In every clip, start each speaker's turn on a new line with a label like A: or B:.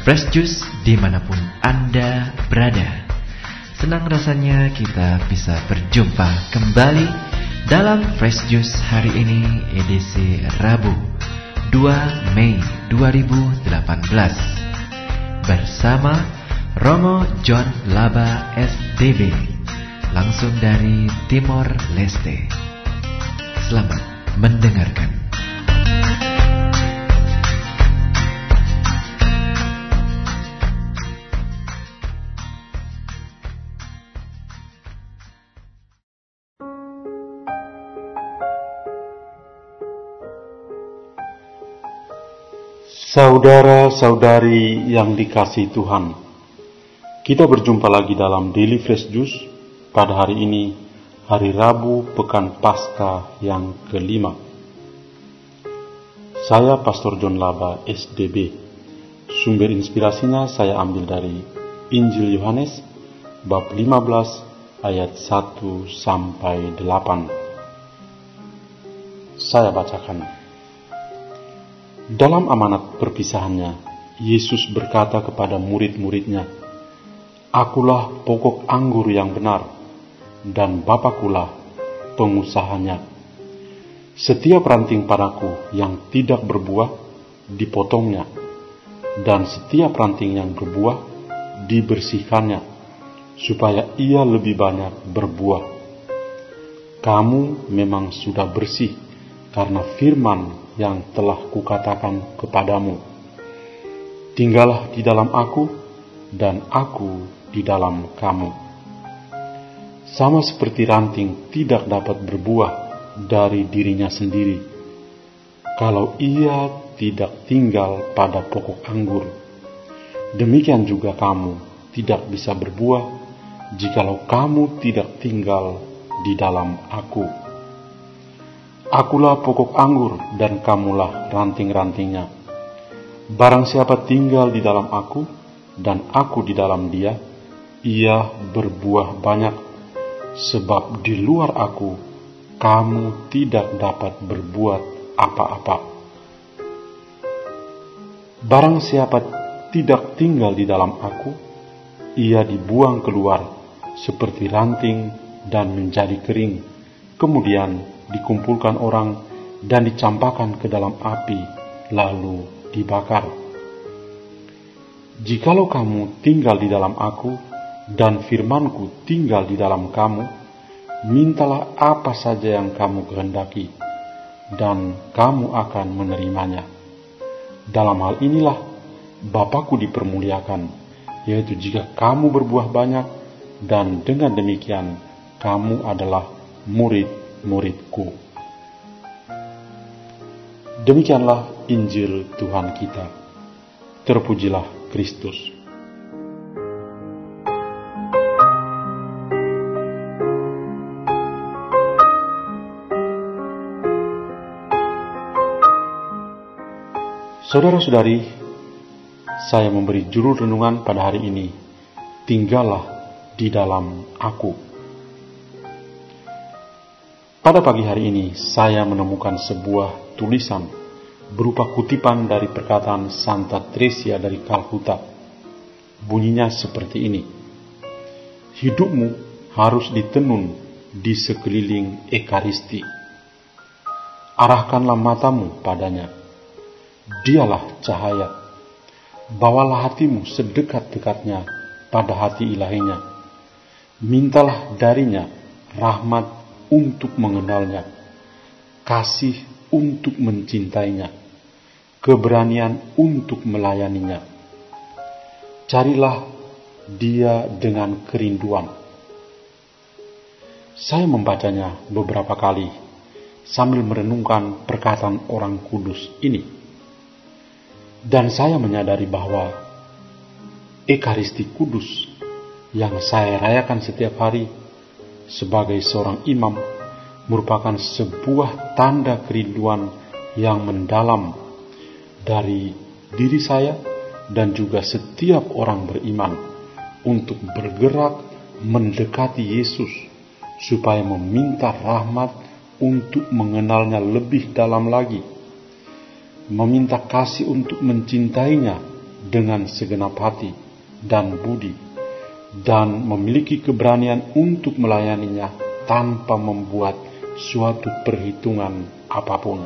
A: Fresh Juice dimanapun Anda berada. Senang rasanya kita bisa berjumpa kembali dalam Fresh Juice hari ini, edisi Rabu 2 Mei 2018 bersama Romo John Laba SDB, langsung dari Timor Leste. Selamat mendengarkan.
B: Saudara-saudari yang dikasihi Tuhan, kita berjumpa lagi dalam Daily Fresh Juice pada hari ini, hari Rabu Pekan Paskah yang kelima. Saya Pastor John Laba SDB. Sumber inspirasinya saya ambil dari Injil Yohanes bab 15 ayat 1-8. Saya bacakan. Dalam amanat perpisahannya, Yesus berkata kepada murid-muridnya, "Akulah pokok anggur yang benar, dan Bapakulah pengusahanya. Setiap ranting padaku yang tidak berbuah, dipotongnya, dan setiap ranting yang berbuah, dibersihkannya, supaya ia lebih banyak berbuah. Kamu memang sudah bersih, karena firman yang telah kukatakan kepadamu. Tinggallah di dalam aku, dan aku di dalam kamu. Sama seperti ranting tidak dapat berbuah dari dirinya sendiri, kalau ia tidak tinggal pada pokok anggur. Demikian juga kamu tidak bisa berbuah, jikalau kamu tidak tinggal di dalam aku. Akulah pokok anggur, dan kamulah ranting-rantingnya. Barang siapa tinggal di dalam aku, dan aku di dalam dia, ia berbuah banyak, sebab di luar aku, kamu tidak dapat berbuat apa-apa. Barang siapa tidak tinggal di dalam aku, ia dibuang keluar seperti ranting dan menjadi kering, kemudian dikumpulkan orang dan dicampakkan ke dalam api, lalu dibakar. Jikalau kamu tinggal di dalam aku, dan firmanku tinggal di dalam kamu, mintalah apa saja yang kamu kehendaki, dan kamu akan menerimanya. Dalam hal inilah Bapakku dipermuliakan, yaitu jika kamu berbuah banyak, dan dengan demikian kamu adalah murid-muridku. Demikianlah Injil Tuhan kita. Terpujilah Kristus. Saudara-saudari, saya memberi judul renungan pada hari ini, tinggallah di dalam aku. Pada pagi hari ini, saya menemukan sebuah tulisan berupa kutipan dari perkataan Santa Tresia dari Calcutta. Bunyinya seperti ini: hidupmu harus ditenun di sekeliling Ekaristi. Arahkanlah matamu padanya. Dialah cahaya. Bawalah hatimu sedekat-dekatnya pada hati ilahinya. Mintalah darinya rahmat untuk mengenalnya, kasih untuk mencintainya, keberanian untuk melayaninya. Carilah dia dengan kerinduan. Saya membacanya beberapa kali sambil merenungkan perkataan orang kudus ini. Dan saya menyadari bahwa Ekaristi Kudus yang saya rayakan setiap hari sebagai seorang imam merupakan sebuah tanda kerinduan yang mendalam dari diri saya dan juga setiap orang beriman untuk bergerak mendekati Yesus supaya meminta rahmat untuk mengenalnya lebih dalam lagi, meminta kasih untuk mencintainya dengan segenap hati dan budi, dan memiliki keberanian untuk melayaninya tanpa membuat suatu perhitungan apapun.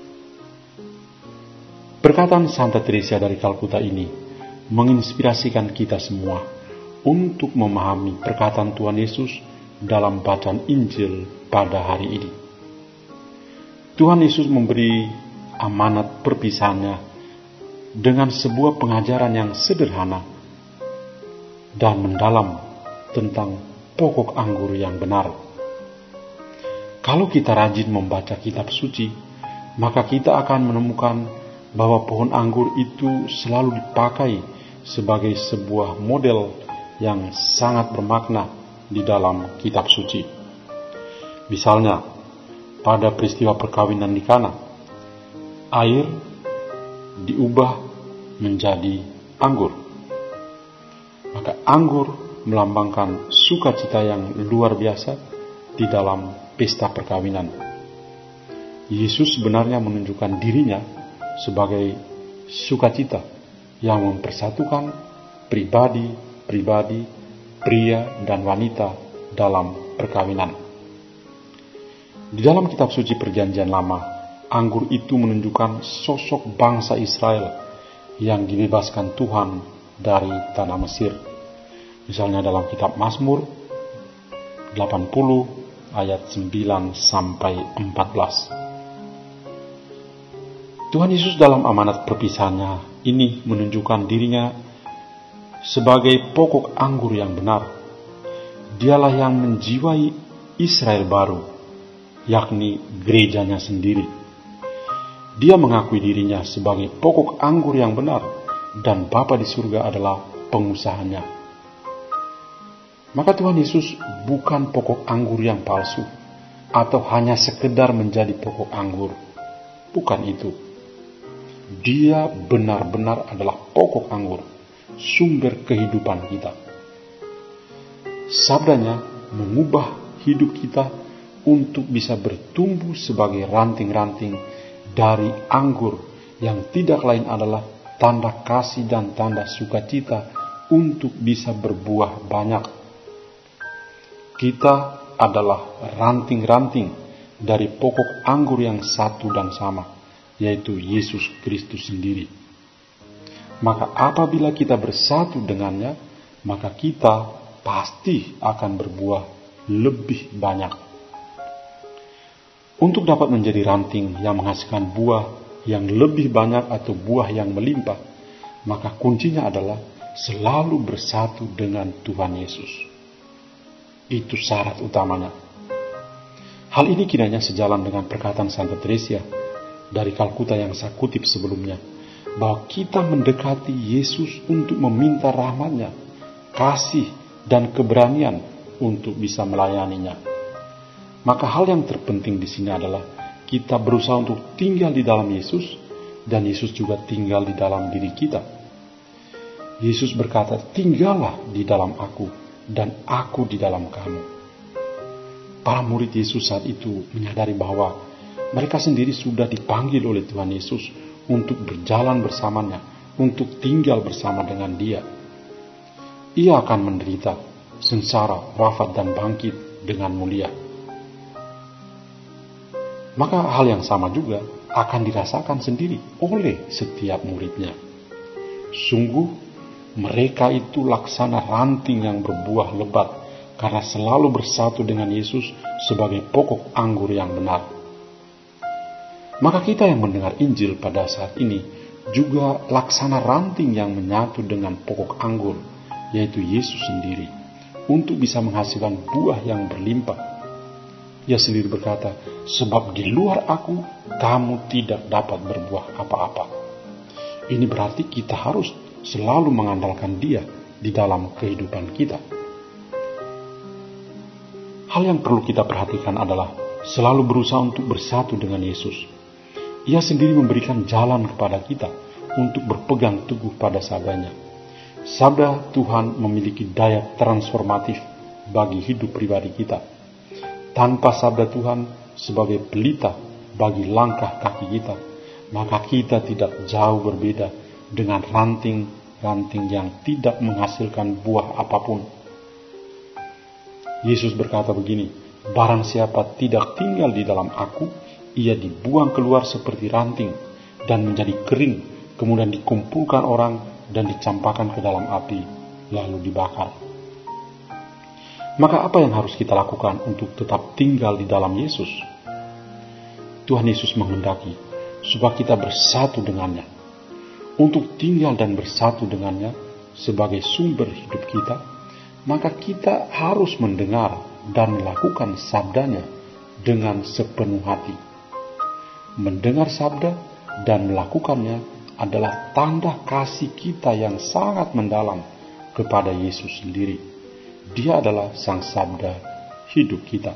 B: Perkataan Santa Teresa dari Kalkuta ini menginspirasikan kita semua untuk memahami perkataan Tuhan Yesus dalam bacaan Injil pada hari ini. Tuhan Yesus memberi amanat perpisahannya dengan sebuah pengajaran yang sederhana dan mendalam tentang pokok anggur yang benar. Kalau kita rajin membaca kitab suci, maka kita akan menemukan bahwa pohon anggur itu selalu dipakai sebagai sebuah model yang sangat bermakna di dalam kitab suci. Misalnya, pada peristiwa perkawinan di Kana, air diubah menjadi anggur. Maka anggur melambangkan sukacita yang luar biasa di dalam pesta perkawinan. Yesus sebenarnya menunjukkan dirinya sebagai sukacita yang mempersatukan pribadi, pria dan wanita dalam perkawinan. Di dalam kitab suci Perjanjian Lama, anggur itu menunjukkan sosok bangsa Israel yang dibebaskan Tuhan dari tanah Mesir. Misalnya dalam kitab Mazmur 80 ayat 9 sampai 14. Tuhan Yesus dalam amanat perpisahannya ini menunjukkan dirinya sebagai pokok anggur yang benar. Dialah yang menjiwai Israel baru, yakni gerejanya sendiri. Dia mengakui dirinya sebagai pokok anggur yang benar, dan Bapa di surga adalah pengusahanya. Maka Tuhan Yesus bukan pokok anggur yang palsu, atau hanya sekedar menjadi pokok anggur. Bukan itu. Dia benar-benar adalah pokok anggur, sumber kehidupan kita. Sabdanya mengubah hidup kita untuk bisa bertumbuh sebagai ranting-ranting dari anggur yang tidak lain adalah tanda kasih dan tanda sukacita untuk bisa berbuah banyak. Kita adalah ranting-ranting dari pokok anggur yang satu dan sama, yaitu Yesus Kristus sendiri. Maka apabila kita bersatu dengannya, maka kita pasti akan berbuah lebih banyak. Untuk dapat menjadi ranting yang menghasilkan buah yang lebih banyak atau buah yang melimpah, maka kuncinya adalah selalu bersatu dengan Tuhan Yesus. Itu syarat utamanya. Hal ini kiranya sejalan dengan perkataan Santa Teresa dari Kalkuta yang saya kutip sebelumnya, bahwa kita mendekati Yesus untuk meminta rahmat-Nya, kasih dan keberanian untuk bisa melayaninya. Maka hal yang terpenting di sini adalah kita berusaha untuk tinggal di dalam Yesus, dan Yesus juga tinggal di dalam diri kita. Yesus berkata, "Tinggallah di dalam aku, dan aku di dalam kamu." Para murid Yesus saat itu menyadari bahwa mereka sendiri sudah dipanggil oleh Tuhan Yesus untuk berjalan bersamanya, untuk tinggal bersama dengan Dia. Ia akan menderita, sengsara, wafat dan bangkit dengan mulia. Maka hal yang sama juga akan dirasakan sendiri oleh setiap muridnya. Sungguh mereka itu laksana ranting yang berbuah lebat karena selalu bersatu dengan Yesus sebagai pokok anggur yang benar. Maka kita yang mendengar Injil pada saat ini juga laksana ranting yang menyatu dengan pokok anggur, yaitu Yesus sendiri, untuk bisa menghasilkan buah yang berlimpah. Ia sendiri berkata, "Sebab di luar aku, kamu tidak dapat berbuah apa-apa." Ini berarti kita harus selalu mengandalkan Dia di dalam kehidupan kita. Hal yang perlu kita perhatikan adalah selalu berusaha untuk bersatu dengan Yesus. Ia sendiri memberikan jalan kepada kita untuk berpegang teguh pada sabdanya. Sabda Tuhan memiliki daya transformatif bagi hidup pribadi kita. Tanpa sabda Tuhan sebagai pelita bagi langkah kaki kita, maka kita tidak jauh berbeda dengan ranting ranting yang tidak menghasilkan buah apapun. Yesus berkata begini, barang siapa tidak tinggal di dalam aku, ia dibuang keluar seperti ranting dan menjadi kering, kemudian dikumpulkan orang dan dicampakkan ke dalam api, lalu dibakar. Maka apa yang harus kita lakukan untuk tetap tinggal di dalam Yesus? Tuhan Yesus menghendaki supaya kita bersatu dengannya. Untuk tinggal dan bersatu dengannya sebagai sumber hidup kita, maka kita harus mendengar dan melakukan sabdanya dengan sepenuh hati. Mendengar sabda dan melakukannya adalah tanda kasih kita yang sangat mendalam kepada Yesus sendiri. Dia adalah sang sabda hidup kita.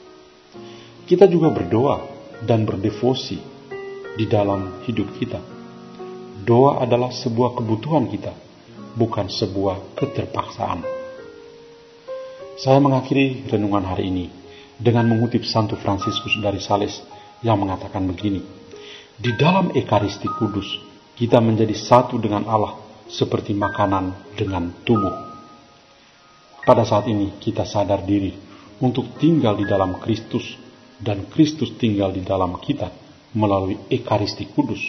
B: Kita juga berdoa dan berdevosi di dalam hidup kita. Doa adalah sebuah kebutuhan kita, bukan sebuah keterpaksaan. Saya mengakhiri renungan hari ini dengan mengutip Santo Fransiskus dari Sales yang mengatakan begini, di dalam Ekaristi Kudus, kita menjadi satu dengan Allah seperti makanan dengan tubuh. Pada saat ini kita sadar diri untuk tinggal di dalam Kristus dan Kristus tinggal di dalam kita melalui Ekaristi Kudus.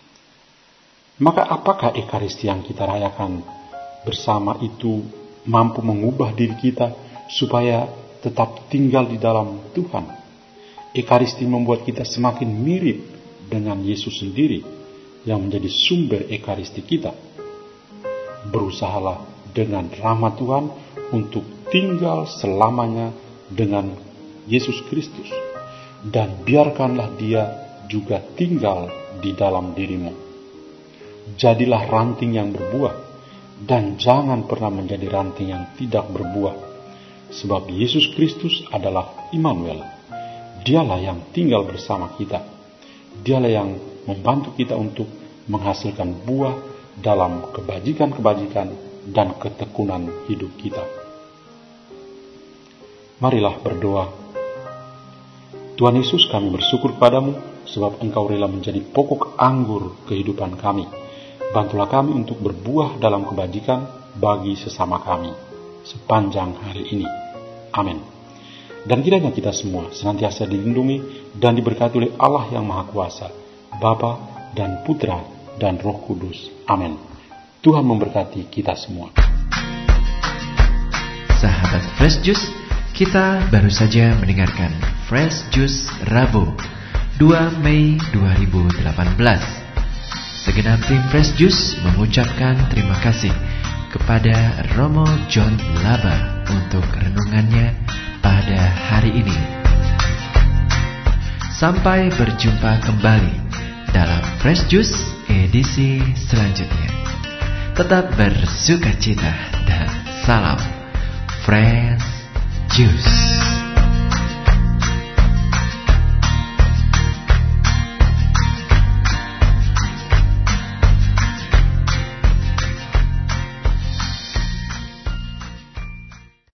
B: Maka apakah Ekaristi yang kita rayakan bersama itu mampu mengubah diri kita supaya tetap tinggal di dalam Tuhan? Ekaristi membuat kita semakin mirip dengan Yesus sendiri yang menjadi sumber Ekaristi kita. Berusahalah dengan rahmat Tuhan untuk tinggal selamanya dengan Yesus Kristus, dan biarkanlah Dia juga tinggal di dalam dirimu. Jadilah ranting yang berbuah, dan jangan pernah menjadi ranting yang tidak berbuah, sebab Yesus Kristus adalah Immanuel. Dialah yang tinggal bersama kita. Dialah yang membantu kita untuk menghasilkan buah dalam kebajikan-kebajikan dan ketekunan hidup kita. Marilah berdoa. Tuhan Yesus, kami bersyukur kepadamu sebab Engkau rela menjadi pokok anggur kehidupan kami. Bantulah kami untuk berbuah dalam kebajikan bagi sesama kami sepanjang hari ini. Amin. Dan kiranya kita semua senantiasa dilindungi dan diberkati oleh Allah yang Maha Kuasa, Bapa dan Putra dan Roh Kudus. Amin. Tuhan memberkati kita semua.
A: Sahabat Fresh Juice, kita baru saja mendengarkan Fresh Juice Rabu 2 Mei 2018. Segenap tim Fresh Juice mengucapkan terima kasih kepada Romo John Laba untuk renungannya pada hari ini. Sampai berjumpa kembali dalam Fresh Juice edisi selanjutnya. Tetap bersukacita dan salam Fresh Juice.